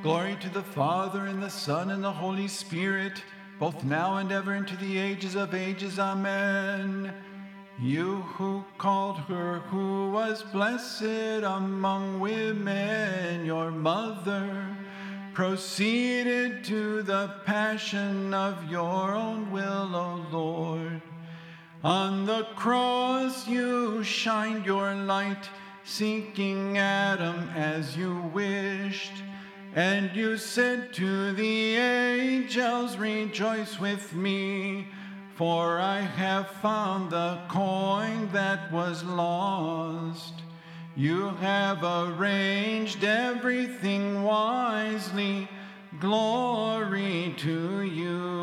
Glory to the Father, and the Son, and the Holy Spirit, both now and ever, into the ages of ages. Amen. You who called her who was blessed among women, your mother, proceeded to the passion of your own will, O Lord. On the cross you shined your light, seeking Adam as you wished. And you said to the angels, rejoice with me, for I have found the coin that was lost. You have arranged everything wisely. Glory to you.